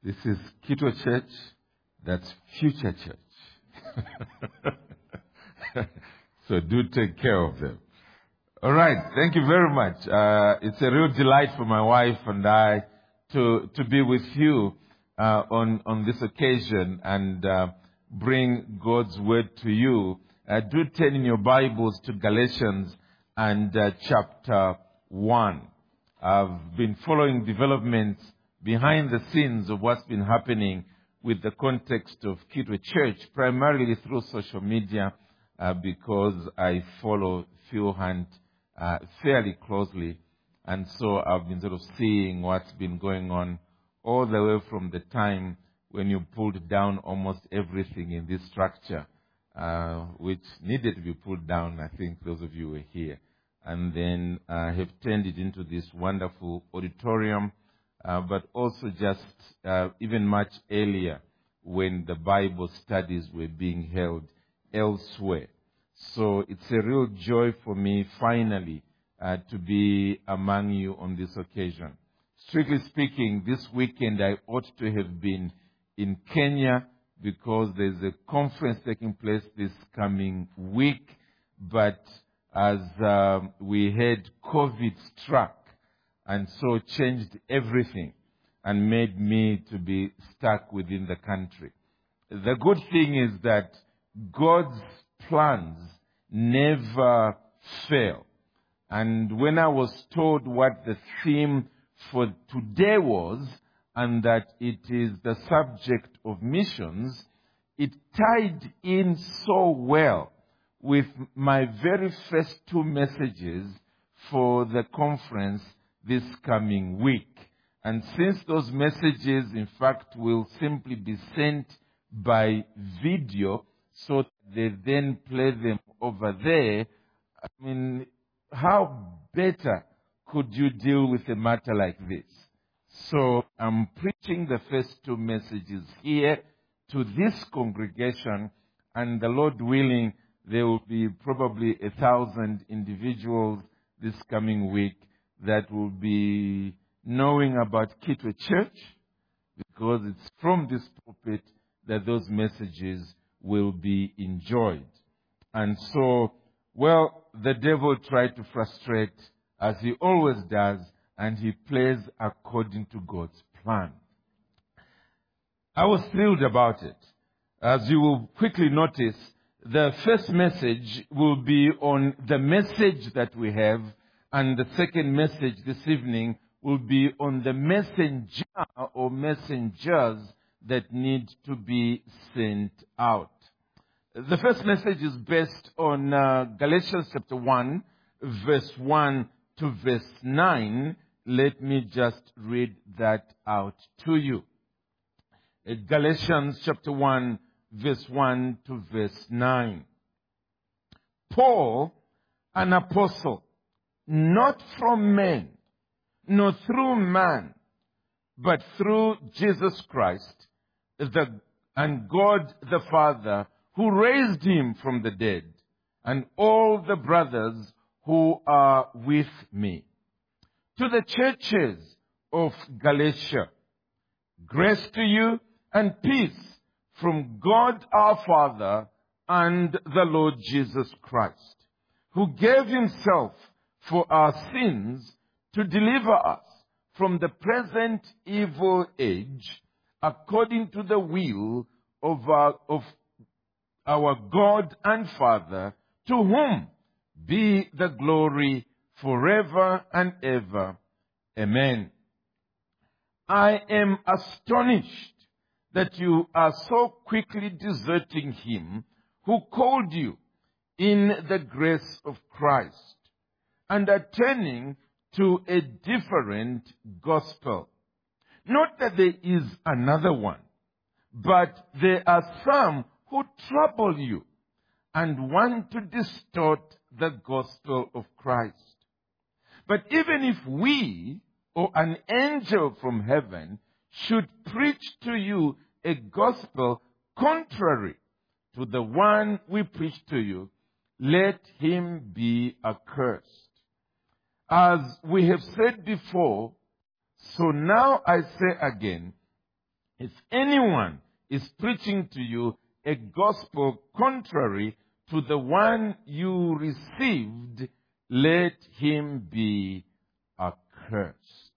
This is Kitwe Church, that's Future Church. So do take care of them. All right, thank you very much. It's a real delight for my wife and I to be with you on this occasion and bring God's word to you. Do turn in your Bibles to Galatians and chapter 1. I've been following developments behind the scenes of what's been happening with the context of Kitwe Church, primarily through social media, because I follow Phil Hunt fairly closely. And so I've been sort of seeing what's been going on all the way from the time when you pulled down almost everything in this structure, which needed to be pulled down. I think those of you were here. And then have turned it into this wonderful auditorium, but also just even much earlier when the Bible studies were being held elsewhere. So it's a real joy for me finally to be among you on this occasion. Strictly speaking, this weekend I ought to have been in Kenya because there's a conference taking place this coming week, but as we had COVID struck, and so changed everything and made me to be stuck within the country. The good thing is that God's plans never fail. And when I was told what the theme for today was, and that it is the subject of missions, it tied in so well with my very first two messages for the conference this coming week. And since those messages, in fact, will simply be sent by video, so they then play them over there, I mean, how better could you deal with a matter like this? So I'm preaching the first two messages here to this congregation, and the Lord willing, there will be probably 1,000 individuals this coming week that will be knowing about Kitwe Church, because it's from this pulpit that those messages will be enjoyed. And so, well, the devil tried to frustrate, as he always does, and he plays according to God's plan. I was thrilled about it. As you will quickly notice, the first message will be on the message that we have, and the second message this evening will be on the messenger or messengers that need to be sent out. The first message is based on Galatians chapter 1, verse 1 to verse 9. Let me just read that out to you. Galatians chapter 1, verse 1 to verse 9. Paul, an apostle, not from men, nor through man, but through Jesus Christ, and God the Father, who raised him from the dead, and all the brothers who are with me. To the churches of Galatia, grace to you and peace from God our Father and the Lord Jesus Christ, who gave himself for our sins to deliver us from the present evil age, according to the will of our God and Father, to whom be the glory forever and ever. Amen. I am astonished that you are so quickly deserting him who called you in the grace of Christ, and are turning to a different gospel. Not that there is another one, but there are some who trouble you and want to distort the gospel of Christ. But even if we or an angel from heaven should preach to you a gospel contrary to the one we preach to you, let him be accursed. As we have said before, so now I say again, If anyone is preaching to you a gospel contrary to the one you received, let him be accursed.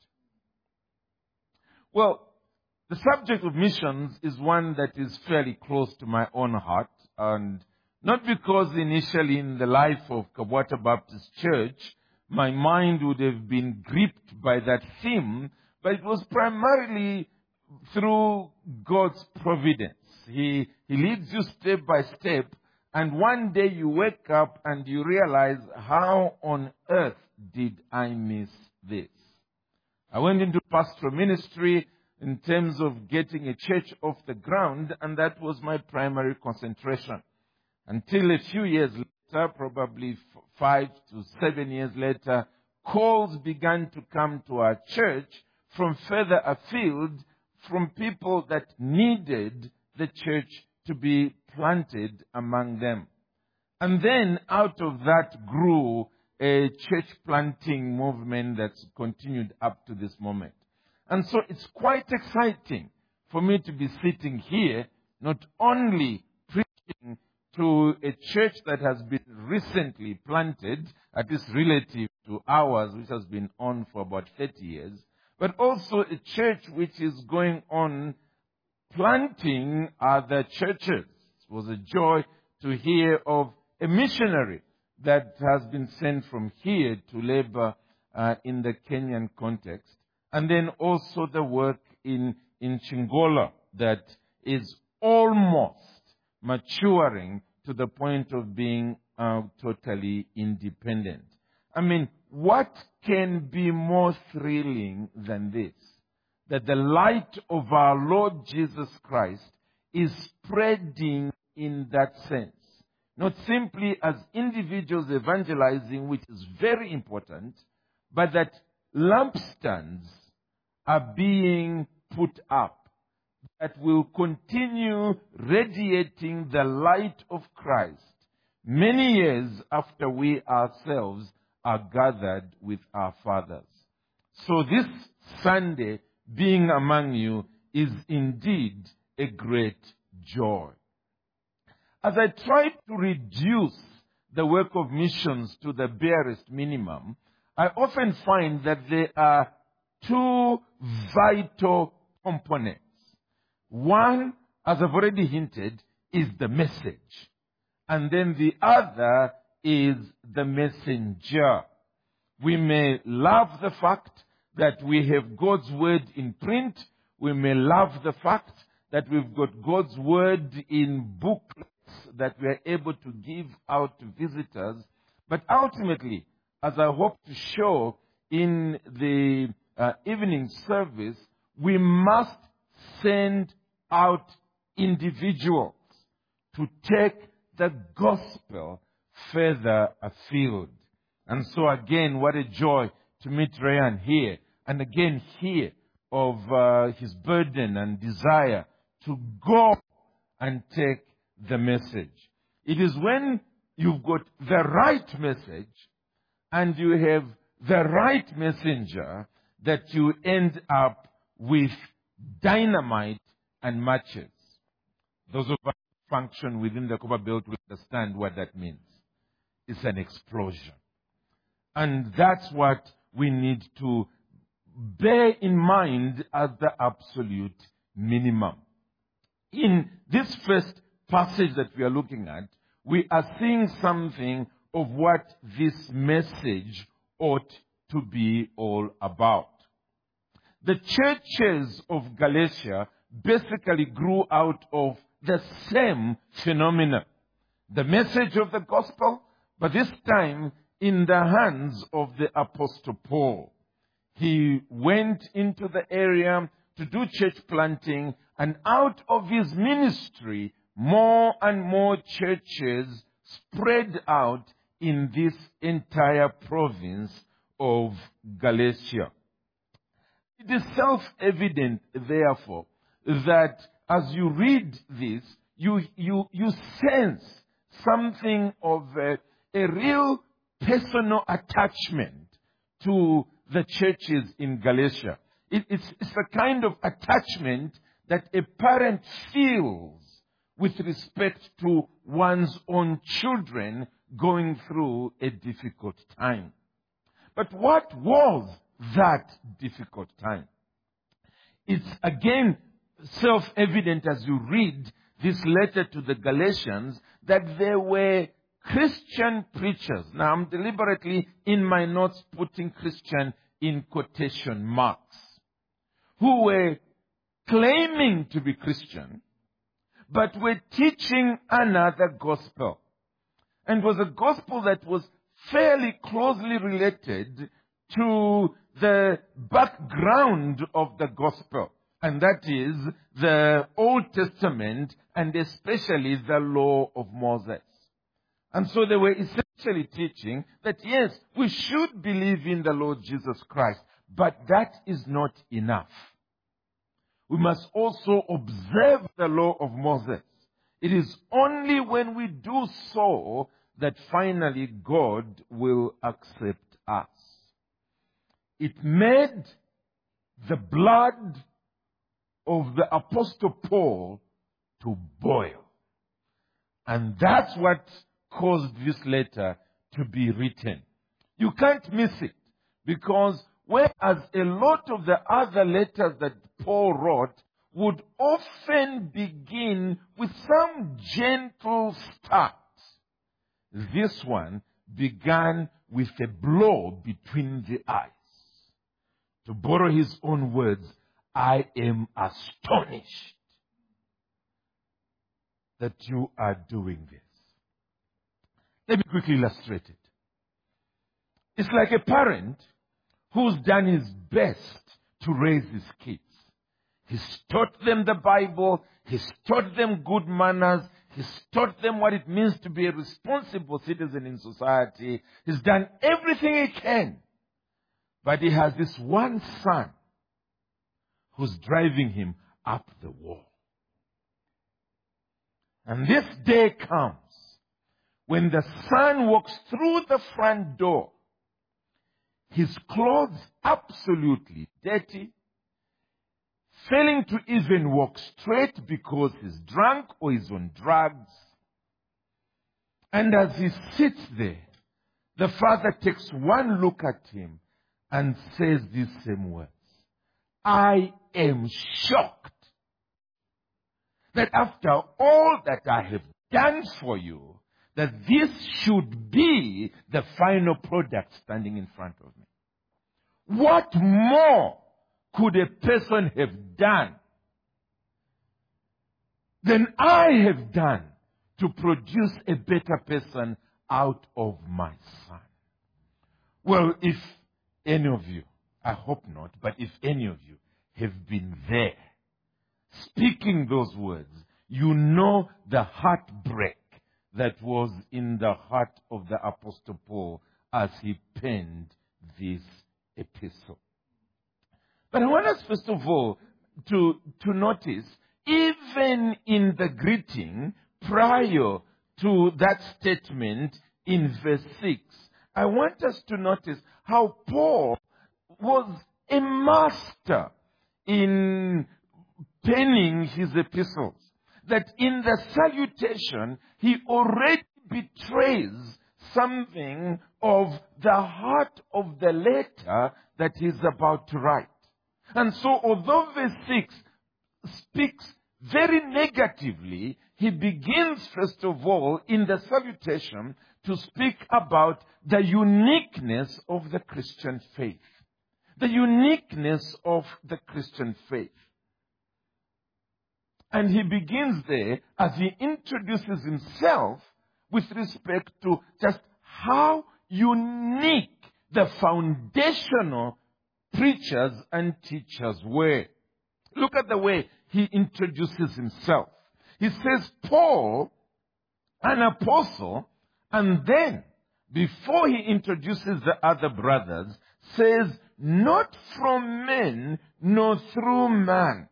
Well, the subject of missions is one that is fairly close to my own heart, and not because initially in the life of Kabwata Baptist Church, my mind would have been gripped by that theme, but it was primarily through God's providence. He leads you step by step, and one day you wake up and you realize, how on earth did I miss this? I went into pastoral ministry in terms of getting a church off the ground, and that was my primary concentration. Until a few years later, probably 5 to 7 years later, calls began to come to our church from further afield, from people that needed the church to be planted among them. And then out of that grew a church planting movement that's continued up to this moment. And so it's quite exciting for me to be sitting here, not only preaching to a church that has been recently planted, at least relative to ours, which has been on for about 30 years, but also a church which is going on planting other churches. It was a joy to hear of a missionary that has been sent from here to labor in the Kenyan context. And then also the work in Chingola that is almost maturing to the point of being totally independent. I mean, what can be more thrilling than this? That the light of our Lord Jesus Christ is spreading in that sense. Not simply as individuals evangelizing, which is very important, but that lampstands are being put up that will continue radiating the light of Christ many years after we ourselves are gathered with our fathers. So this Sunday, being among you is indeed a great joy. As I try to reduce the work of missions to the barest minimum, I often find that there are two vital components. One, as I've already hinted, is the message. And then the other is the messenger. We may love the fact that we have God's word in print. We may love the fact that we've got God's word in booklets that we are able to give out to visitors. But ultimately, as I hope to show in the evening service, we must send out individuals to take the gospel further afield. And so again, what a joy to meet Ryan here, and again hear of his burden and desire to go and take the message. It is when you've got the right message and you have the right messenger that you end up with dynamite and matches. Those of us who function within the Copper Belt will understand what that means. It's an explosion. And that's what we need to bear in mind as the absolute minimum. In this first passage that we are looking at, we are seeing something of what this message ought to be all about. The churches of Galatia basically grew out of the same phenomenon. The message of the gospel, but this time in the hands of the Apostle Paul. He went into the area to do church planting, and out of his ministry, more and more churches spread out in this entire province of Galatia. It is self-evident, therefore, that as you read this, you sense something of a real personal attachment to the churches in Galatia. It's a kind of attachment that a parent feels with respect to one's own children going through a difficult time. But what was that difficult time? It's again self-evident as you read this letter to the Galatians that there were Christian preachers. Now I'm deliberately in my notes putting Christian in quotation marks, who were claiming to be Christian, but were teaching another gospel. And was a gospel that was fairly closely related to the background of the gospel. And that is the Old Testament and especially the law of Moses. And so they were essentially teaching that yes, we should believe in the Lord Jesus Christ, but that is not enough. We must also observe the law of Moses. It is only when we do so that finally God will accept us. It made the blood of the Apostle Paul to boil. And that's what caused this letter to be written. You can't miss it, because whereas a lot of the other letters that Paul wrote would often begin with some gentle start, this one began with a blow between the eyes. To borrow his own words, I am astonished that you are doing this. Let me quickly illustrate it. It's like a parent who's done his best to raise his kids. He's taught them the Bible. He's taught them good manners. He's taught them what it means to be a responsible citizen in society. He's done everything he can. But he has this one son who's driving him up the wall. And this day comes when the son walks through the front door, his clothes absolutely dirty, failing to even walk straight because he's drunk or he's on drugs. And as he sits there, the father takes one look at him and says these same words. I am shocked that after all that I have done for you, that this should be the final product standing in front of me. What more could a person have done than I have done to produce a better person out of my son? Well, if any of you, I hope not, but if any of you have been there, speaking those words, you know the heartbreak that was in the heart of the Apostle Paul as he penned this epistle. But I want us first of all to notice, even in the greeting prior to that statement in verse 6, I want us to notice how Paul was a master in penning his epistles. That in the salutation, he already betrays something of the heart of the letter that he's about to write. And so, although verse 6 speaks very negatively, he begins, first of all, in the salutation to speak about the uniqueness of the Christian faith. The uniqueness of the Christian faith. And he begins there as he introduces himself with respect to just how unique the foundational preachers and teachers were. Look at the way he introduces himself. He says, Paul, an apostle, and then, before he introduces the other brothers, says, not from men, nor through man.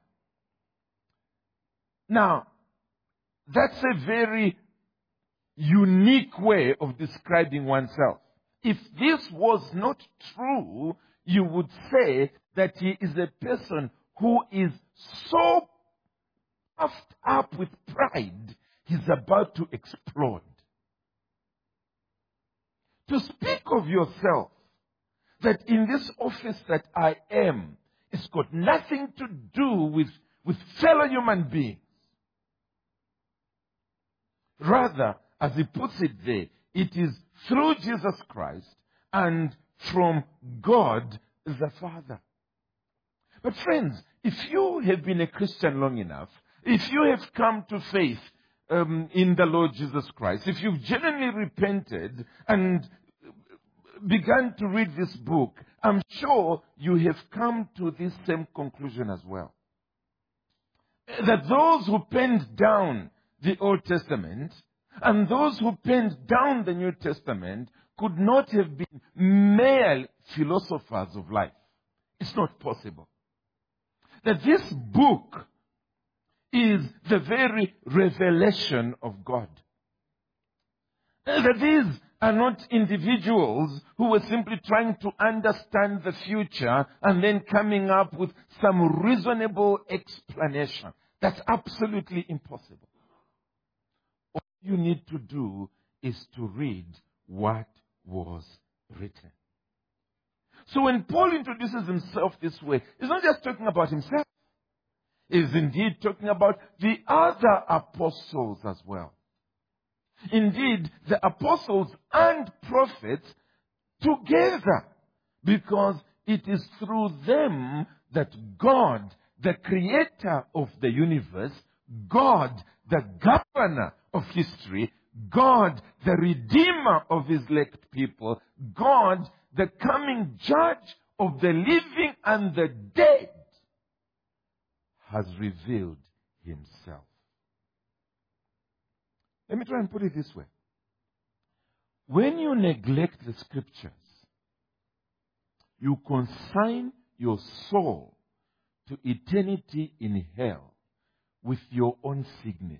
Now, that's a very unique way of describing oneself. If this was not true, you would say that he is a person who is so puffed up with pride, he's about to explode. To speak of yourself that in this office that I am, it's got nothing to do with fellow human beings. Rather, as he puts it there, it is through Jesus Christ and from God the Father. But friends, if you have been a Christian long enough, if you have come to faith in the Lord Jesus Christ, if you've genuinely repented and begun to read this book, I'm sure you have come to this same conclusion as well. That those who penned down the Old Testament and those who penned down the New Testament could not have been mere philosophers of life. It's not possible. That this book is the very revelation of God. That these are not individuals who were simply trying to understand the future and then coming up with some reasonable explanation. That's absolutely impossible. All you need to do is to read what was written. So when Paul introduces himself this way, he's not just talking about himself. He's indeed talking about the other apostles as well. Indeed, the apostles and prophets together, because it is through them that God, the creator of the universe, God, the governor of history, God, the redeemer of his elect people, God, the coming judge of the living and the dead, has revealed himself. Let me try and put it this way. When you neglect the scriptures, you consign your soul to eternity in hell with your own signature.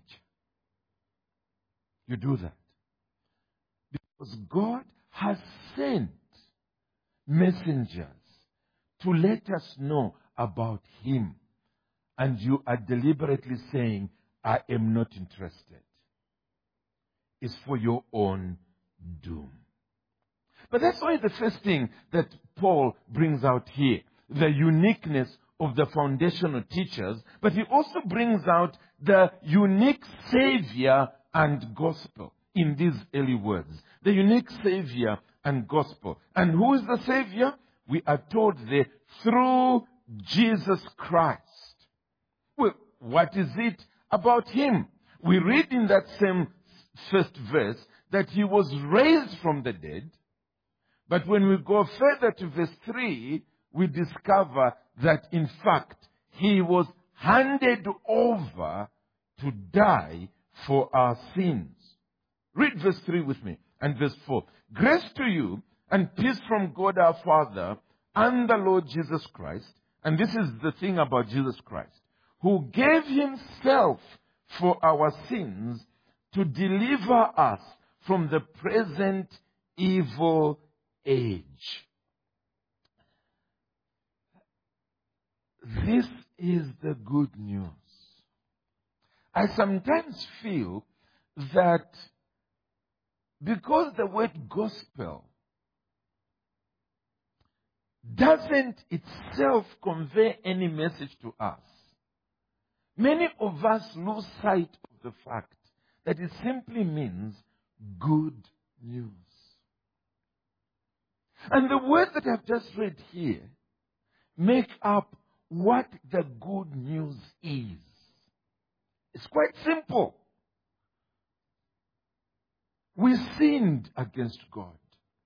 You do that because God has sent messengers to let us know about him. And you are deliberately saying, I am not interested. It's for your own doom. But that's why the first thing that Paul brings out here, the uniqueness of the foundational teachers, but he also brings out the unique Savior and gospel in these early words. The unique Savior and gospel. And who is the Savior? We are told there, through Jesus Christ. Well, what is it about him? We read in that same first verse that he was raised from the dead. But when we go further to verse 3, we discover that in fact he was handed over to die for our sins. Read verse 3 with me and verse 4. Grace to you and peace from God our Father and the Lord Jesus Christ. And this is the thing about Jesus Christ, who gave himself for our sins to deliver us from the present evil age. This is the good news. I sometimes feel that because the word gospel doesn't itself convey any message to us, many of us lose sight of the fact that it simply means good news. And the words that I've just read here make up what the good news is. It's quite simple. We sinned against God.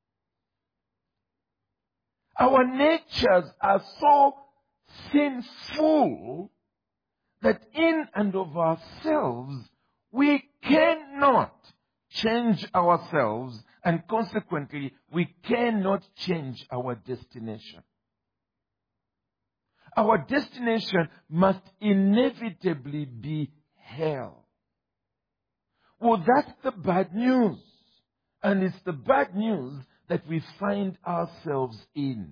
Our natures are so sinful that in and of ourselves we cannot change ourselves, and consequently we cannot change our destination. Our destination must inevitably be hell. Well, that's the bad news. And it's the bad news that we find ourselves in.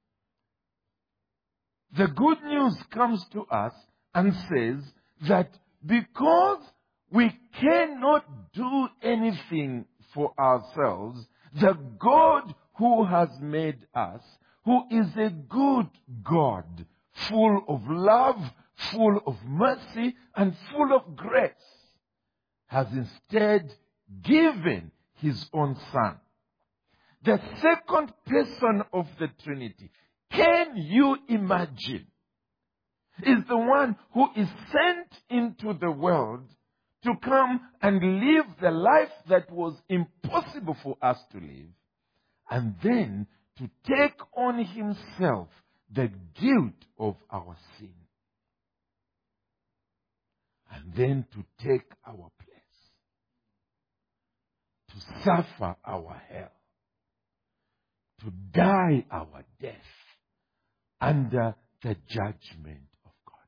The good news comes to us and says that because we cannot do anything for ourselves, the God who has made us, who is a good God, full of love, full of mercy, and full of grace, has instead given his own Son. The second person of the Trinity, can you imagine, is the one who is sent into the world to come and live the life that was impossible for us to live, and then to take on himself the guilt of our sin, and then to take our place, to suffer our hell, to die our death under the judgment of God.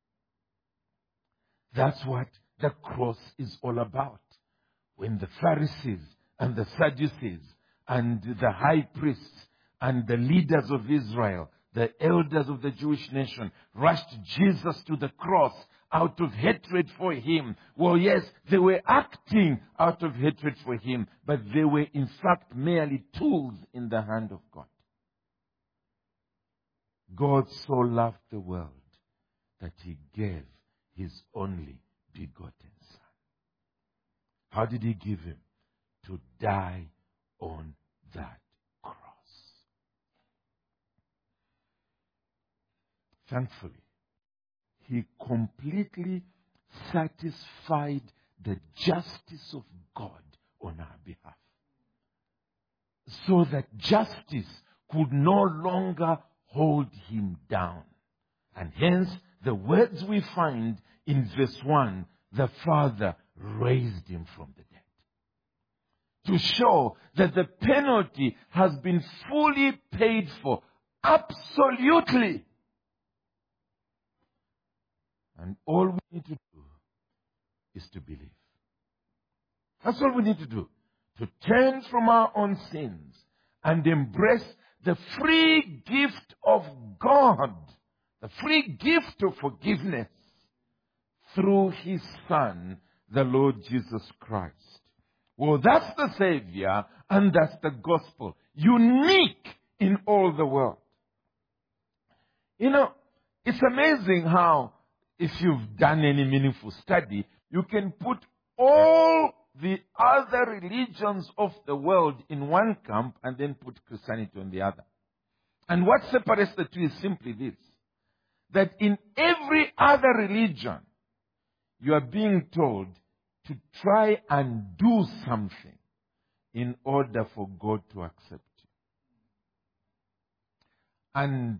That's what the cross is all about. When the Pharisees and the Sadducees and the high priests and the leaders of Israel, the elders of the Jewish nation, rushed Jesus to the cross out of hatred for him. Well, yes, they were acting out of hatred for him, but they were in fact merely tools in the hand of God. God so loved the world that he gave his only begotten Son. How did he give him? To die on that cross. Thankfully, he completely satisfied the justice of God on our behalf, so that justice could no longer hold him down. And hence, the words we find in verse 1, the Father raised him from the dead, to show that the penalty has been fully paid for, absolutely. And all we need to do is to believe. That's all we need to do. To turn from our own sins and embrace the free gift of God, the free gift of forgiveness through his Son, the Lord Jesus Christ. Well, that's the Savior and that's the gospel. Unique in all the world. You know, it's amazing how, if you've done any meaningful study, you can put all the other religions of the world in one camp and then put Christianity on the other. And what separates the two is simply this: that in every other religion, you are being told to try and do something in order for God to accept you. And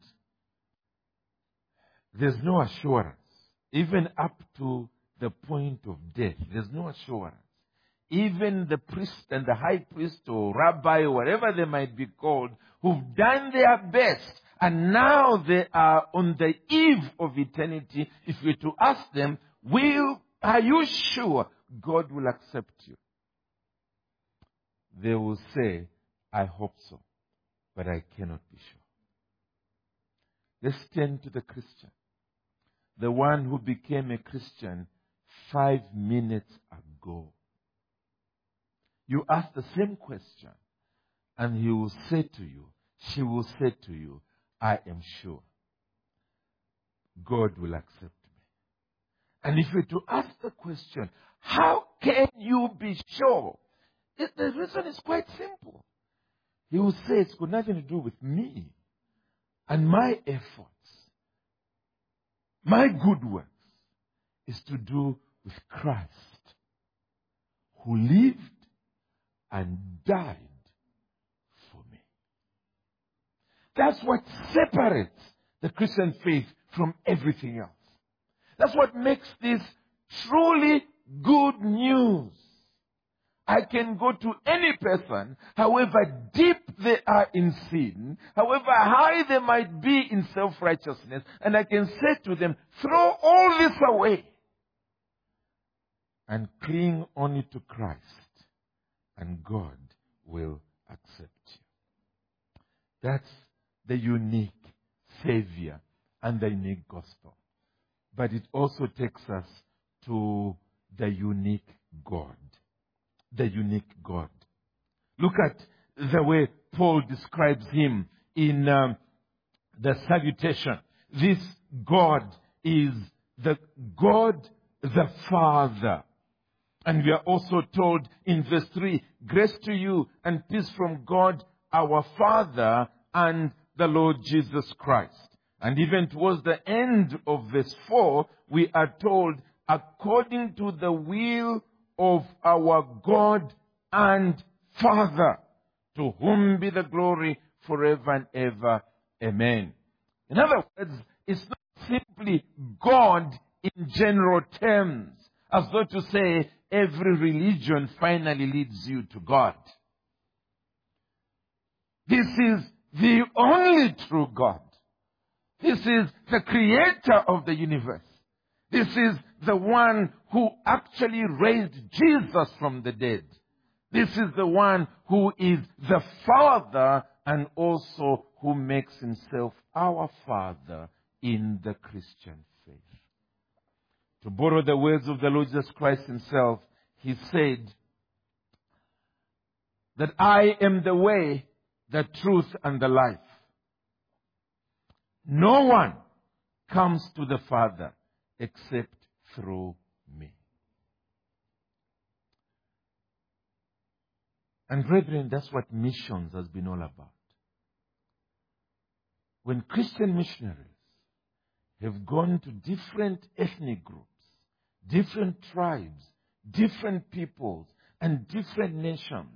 there's no assurance. Even up to the point of death, there's no assurance. Even the priest and the high priest or rabbi or whatever they might be called, who've done their best, and now they are on the eve of eternity, if we're to ask them, are you sure God will accept you? They will say, I hope so, but I cannot be sure. Let's turn to the Christian. The one who became a Christian 5 minutes ago. You ask the same question, and he will say to you, she will say to you, I am sure God will accept me. And if you're to ask the question, how can you be sure? The reason is quite simple. He will say it's got nothing to do with me and my efforts. My good works is to do with Christ, who lived and died for me. That's what separates the Christian faith from everything else. That's what makes this truly good news. I can go to any person, however deep they are in sin, however high they might be in self-righteousness, and I can say to them, throw all this away and cling only to Christ, and God will accept you. That's the unique Savior and the unique gospel. But it also takes us to the unique God. The unique God. Look at the way Paul describes him in the salutation. This God is the God the Father. And we are also told in verse 3, grace to you and peace from God our Father and the Lord Jesus Christ. And even towards the end of verse 4, we are told, according to the will of our God and Father, to whom be the glory forever and ever. Amen. In other words, it's not simply God in general terms, as though to say every religion finally leads you to God. This is the only true God. This is the creator of the universe. This is the one who actually raised Jesus from the dead. This is the one who is the Father and also who makes himself our Father in the Christian faith. To borrow the words of the Lord Jesus Christ himself, he said that I am the way, the truth, and the life. No one comes to the Father except through me. And brethren, that's what missions has been all about. When Christian missionaries have gone to different ethnic groups, different tribes, different peoples, and different nations,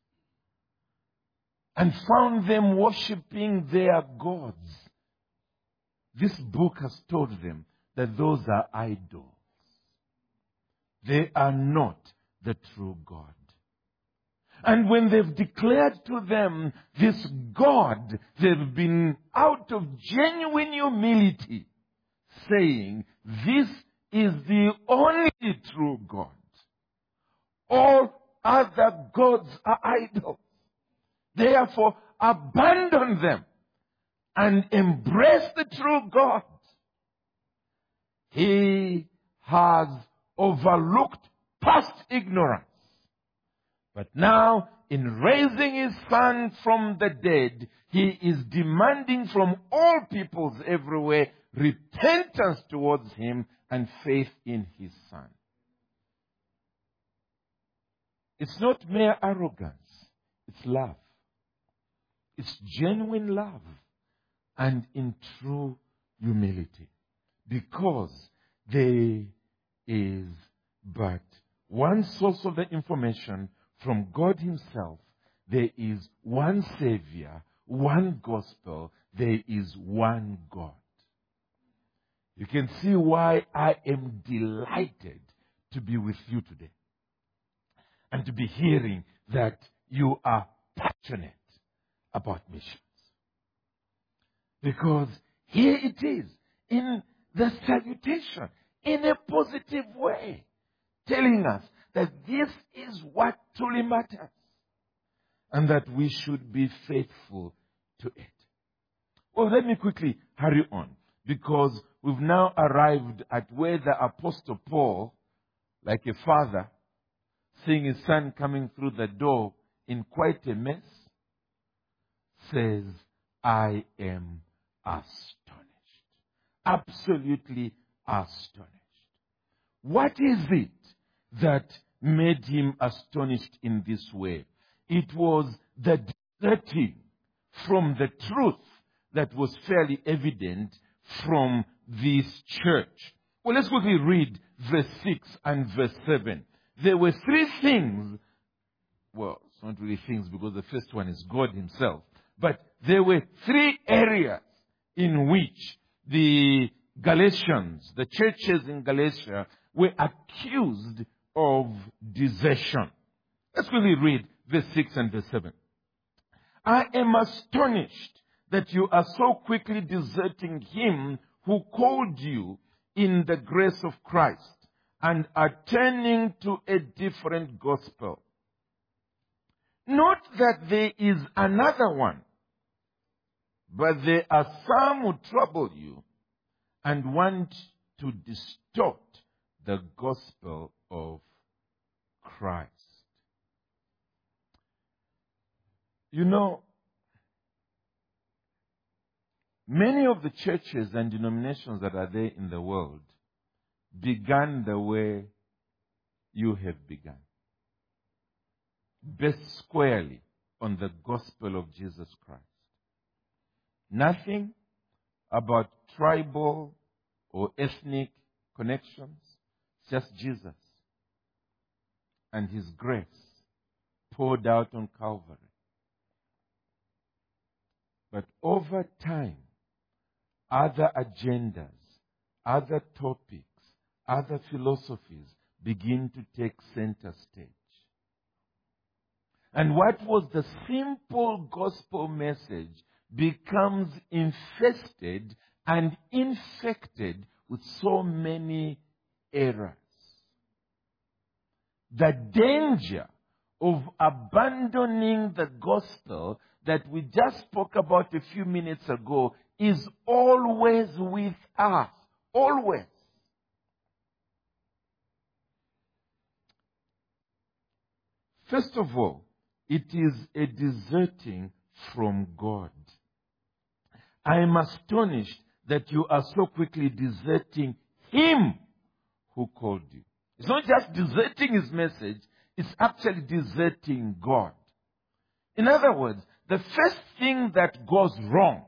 and found them worshipping their gods, this book has told them that those are idols. They are not the true God. And when they've declared to them this God, they've been out of genuine humility saying, this is the only true God. All other gods are idols. Therefore, abandon them and embrace the true God. He has overlooked past ignorance. But now, in raising his Son from the dead, he is demanding from all peoples everywhere repentance towards him and faith in his Son. It's not mere arrogance. It's love. It's genuine love and in true humility. Because there is but one source of the information from God himself. There is one Savior, one gospel. There is one God. You can see why I am delighted to be with you today. And to be hearing that you are passionate about missions. Because here it is, in the salutation, in a positive way, telling us that this is what truly matters. And that we should be faithful to it. Well, let me quickly hurry on. Because we've now arrived at where the Apostle Paul, like a father, seeing his son coming through the door in quite a mess, says, I am astonished. Absolutely astonished. What is it that made him astonished in this way? It was the deserting from the truth that was fairly evident from this church. Well, let's quickly read verse 6 and verse 7. There were three things. Well, it's not really things because the first one is God himself. But there were three areas in which the Galatians, the churches in Galatia, were accused of desertion. Let's quickly read verse 6 and verse 7. I am astonished that you are so quickly deserting him who called you in the grace of Christ and are turning to a different gospel. Not that there is another one, but there are some who trouble you and want to distort the gospel of Christ. You know, many of the churches and denominations that are there in the world began the way you have begun. Based squarely on the gospel of Jesus Christ. Nothing about tribal or ethnic connections, just Jesus and His grace poured out on Calvary. But over time, other agendas, other topics, other philosophies begin to take center stage. And what was the simple gospel message becomes infested and infected with so many errors. The danger of abandoning the gospel that we just spoke about a few minutes ago is always with us. Always. First of all, it is a deserting from God. I am astonished that you are so quickly deserting Him who called you. It's not just deserting His message, it's actually deserting God. In other words, the first thing that goes wrong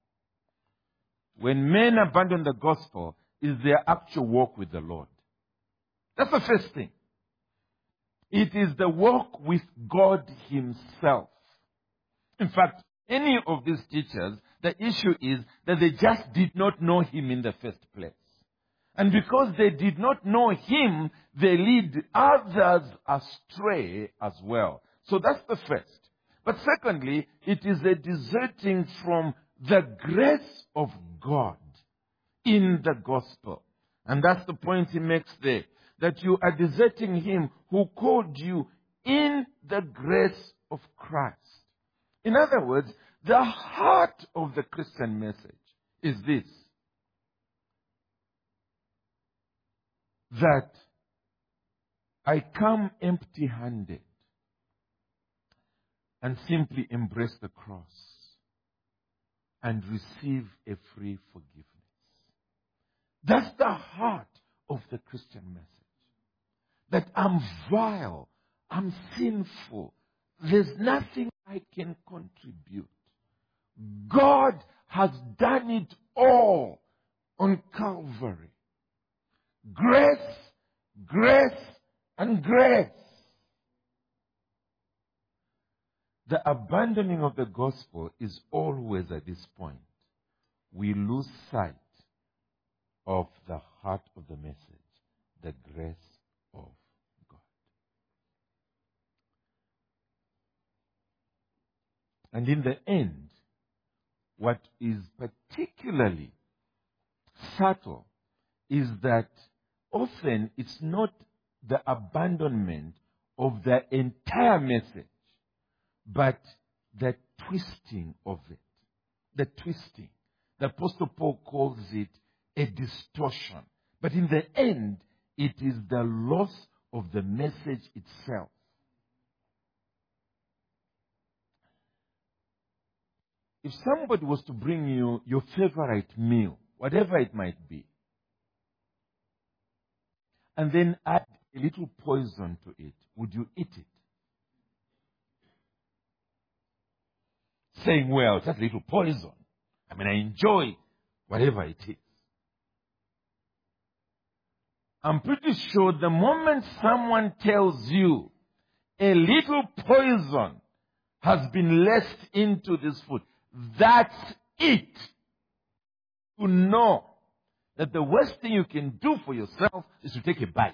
when men abandon the gospel is their actual walk with the Lord. That's the first thing. It is the walk with God Himself. In fact, any of these teachers, the issue is that they just did not know Him in the first place. And because they did not know Him, they lead others astray as well. So that's the first. But secondly, it is a deserting from the grace of God in the gospel. And that's the point he makes there. That you are deserting Him who called you in the grace of Christ. In other words, the heart of the Christian message is this. That I come empty-handed and simply embrace the cross and receive a free forgiveness. That's the heart of the Christian message. That I'm vile, I'm sinful, there's nothing I can contribute. God has done it all on Calvary. Grace, grace, and grace. The abandoning of the gospel is always at this point. We lose sight of the heart of the message, the grace of God. And in the end, what is particularly subtle is that often it's not the abandonment of the entire message, but the twisting of it. The twisting. The Apostle Paul calls it a distortion. But in the end, it is the loss of the message itself. If somebody was to bring you your favorite meal, whatever it might be, and then add a little poison to it, would you eat it? Saying, well, just a little poison. I enjoy whatever it is. I'm pretty sure the moment someone tells you a little poison has been laced into this food, that's it. To know that the worst thing you can do for yourself is to take a bite.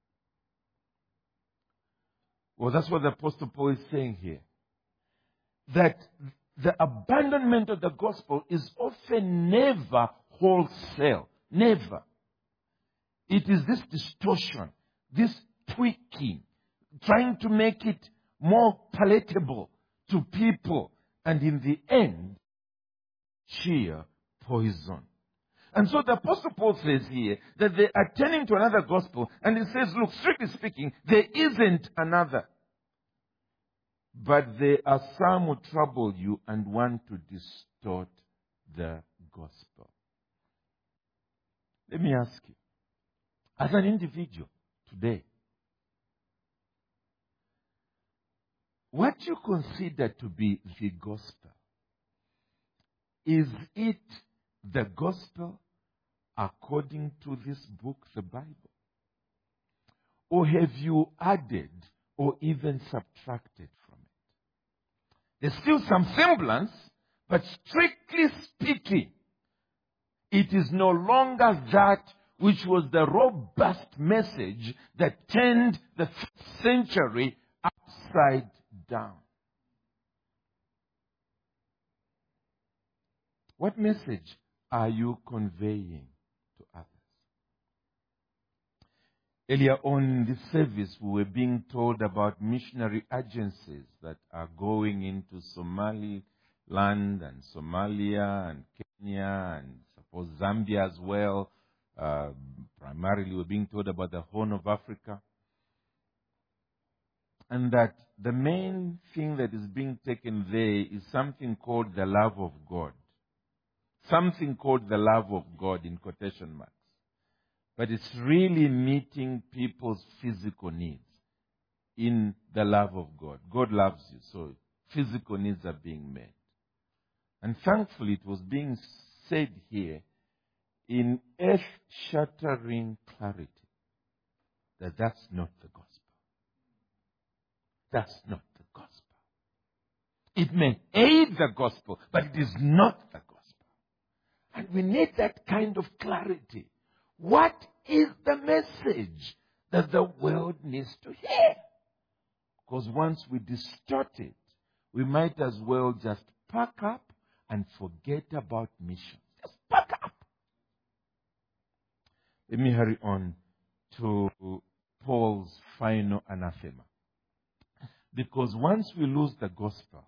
Well, that's what the Apostle Paul is saying here. That the abandonment of the gospel is often never wholesale. Never. It is this distortion, this tweaking, trying to make it more palatable to people. And in the end, sheer poison. And so the Apostle Paul says here that they are turning to another gospel. And he says, look, strictly speaking, there isn't another. But there are some who trouble you and want to distort the gospel. Let me ask you, as an individual today, what you consider to be the gospel, is it the gospel according to this book, the Bible? Or have you added or even subtracted from it? There's still some semblance, but strictly speaking, it is no longer that which was the robust message that turned the 5th century upside down. What message are you conveying to others? Earlier on in this service, we were being told about missionary agencies that are going into Somaliland and Somalia and Kenya and suppose Zambia as well. Primarily, we're being told about the Horn of Africa. And that the main thing that is being taken there is something called the love of God. Something called the love of God in quotation marks. But it's really meeting people's physical needs in the love of God. God loves you, so physical needs are being met. And thankfully, it was being said here in earth-shattering clarity that that's not the gospel. That's not the gospel. It may aid the gospel, but it is not the gospel. And we need that kind of clarity. What is the message that the world needs to hear? Because once we distort it, we might as well just pack up and forget about missions. Just pack up. Let me hurry on to Paul's final anathema. Because once we lose the gospel,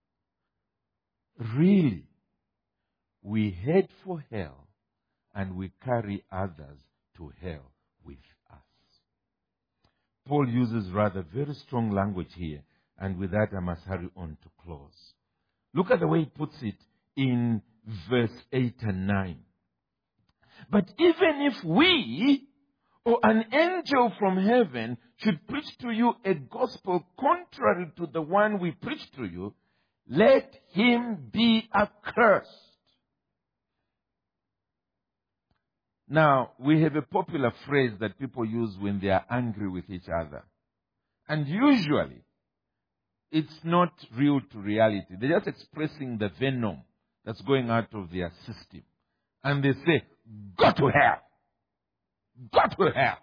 really, we head for hell and we carry others to hell with us. Paul uses rather very strong language here, and with that I must hurry on to close. Look at the way he puts it in verse 8 and 9. But even if we or an angel from heaven should preach to you a gospel contrary to the one we preach to you, let him be accursed. Now, we have a popular phrase that people use when they are angry with each other. And usually, it's not real to reality. They're just expressing the venom that's going out of their system. And they say, go to hell. Go to hell.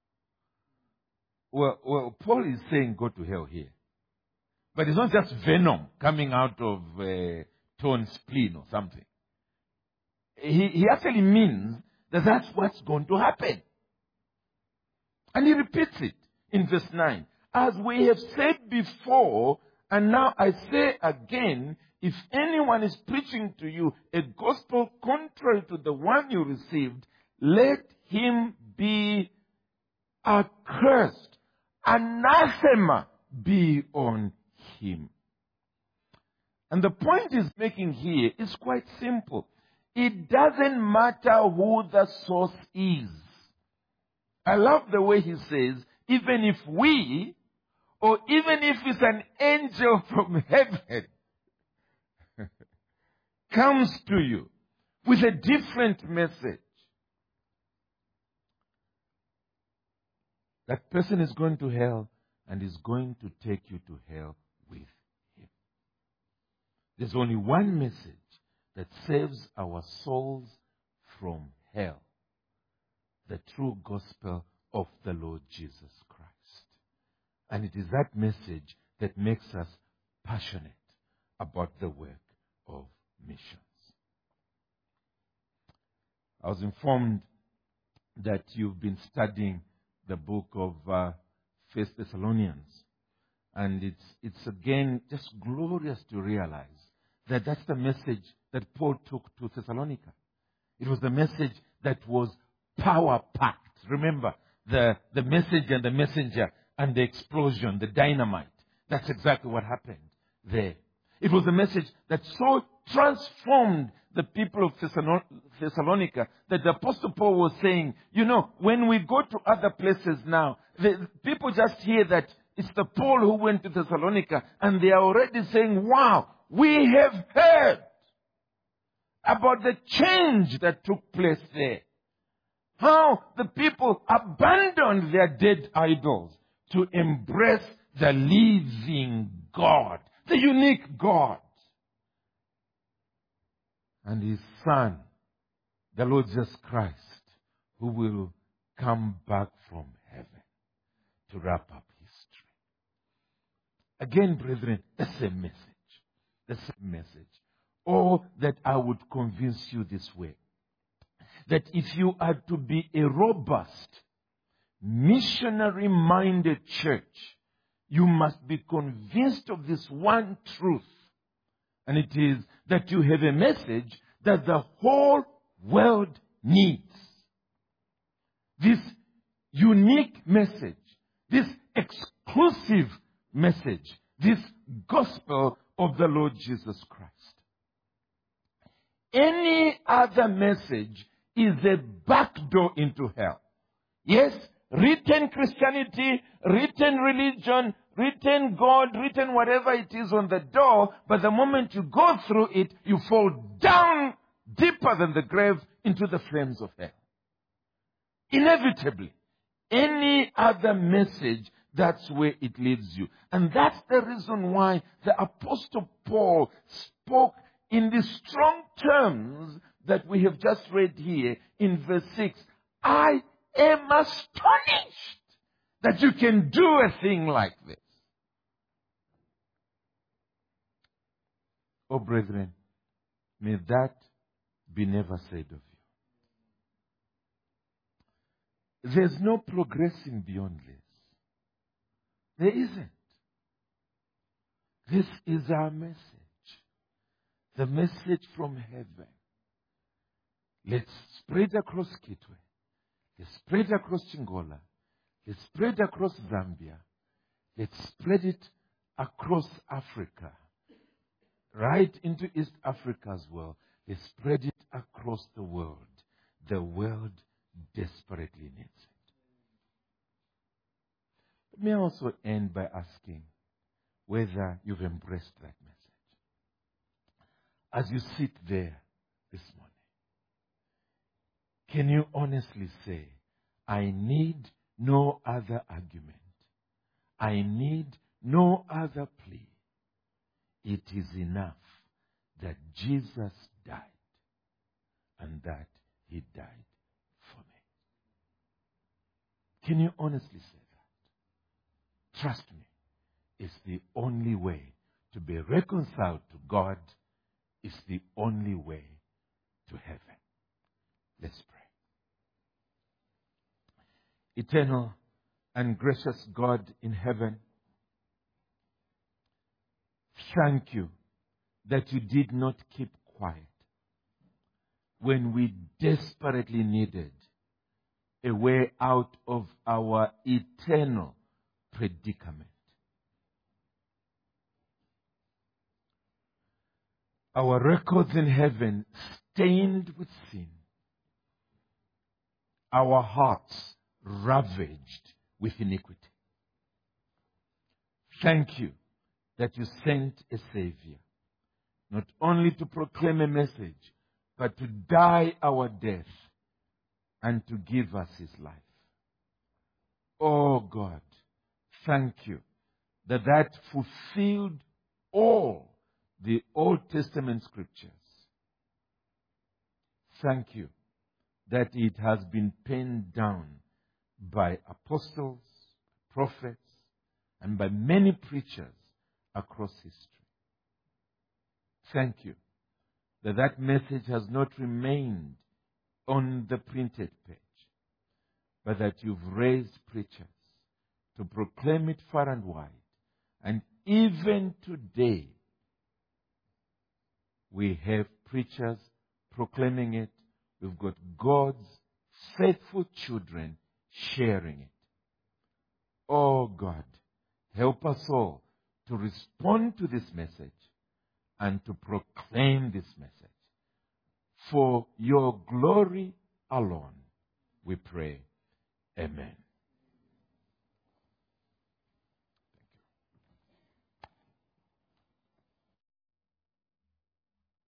Well, Paul is saying go to hell here. But it's not just venom coming out of a torn spleen or something. He actually means that that's what's going to happen. And he repeats it in verse 9. As we have said before, and now I say again, if anyone is preaching to you a gospel contrary to the one you received, let him be accursed. Anathema be on him. And the point he's making here is quite simple. It doesn't matter who the source is. I love the way he says, even if we, or even if it's an angel from heaven, comes to you with a different message, that person is going to hell and is going to take you to hell with him. There's only one message that saves our souls from hell. The true gospel of the Lord Jesus Christ. And it is that message that makes us passionate about the work of missions. I was informed that you've been studying the book of 1 Thessalonians. And it's again just glorious to realize that that's the message that Paul took to Thessalonica. It was a message that was power-packed. Remember, the message and the messenger and the explosion, the dynamite. That's exactly what happened there. It was a message that so transformed the people of Thessalonica that the Apostle Paul was saying, when we go to other places now, the people just hear that it's the Paul who went to Thessalonica, and they are already saying, wow, we have heard about the change that took place there. How the people abandoned their dead idols to embrace the living God, the unique God, and His Son, the Lord Jesus Christ, who will come back from heaven to wrap up history. Again, brethren, the same message. The same message. Or that I would convince you this way. That if you are to be a robust, missionary-minded church, you must be convinced of this one truth. And it is that you have a message that the whole world needs. This unique message, this exclusive message, this gospel of the Lord Jesus Christ. Any other message is a backdoor into hell. Yes, written Christianity, written religion, written God, written whatever it is on the door, but the moment you go through it, you fall down deeper than the grave into the flames of hell. Inevitably. Any other message, that's where it leads you. And that's the reason why the Apostle Paul spoke in the strong terms that we have just read here in verse 6. I am astonished that you can do a thing like this. Oh, brethren, may that be never said of you. There's no progressing beyond this. There isn't. This is our message. The message from heaven. Let's spread across Kitwe. Let's spread across Chingola. Let's spread across Zambia. Let's spread it across Africa. Right into East Africa as well. Let's spread it across the world. The world desperately needs it. Let me also end by asking whether you've embraced that message. As you sit there this morning, can you honestly say, I need no other argument. I need no other plea. It is enough that Jesus died and that He died for me. Can you honestly say that? Trust me, it's the only way to be reconciled to God. It's the only way to heaven. Let's pray. Eternal and gracious God in heaven, thank you that you did not keep quiet when we desperately needed a way out of our eternal predicament. Our records in heaven stained with sin. Our hearts ravaged with iniquity. Thank you that you sent a Savior, not only to proclaim a message, but to die our death and to give us His life. Oh God, thank you that that fulfilled all the Old Testament scriptures. Thank you that it has been penned down by apostles, prophets, and by many preachers across history. Thank you that that message has not remained on the printed page, but that you've raised preachers to proclaim it far and wide. And even today, we have preachers proclaiming it we've got God's faithful children sharing it. Oh God, help us all to respond to this message and to proclaim this message. For your glory alone, we pray. Amen.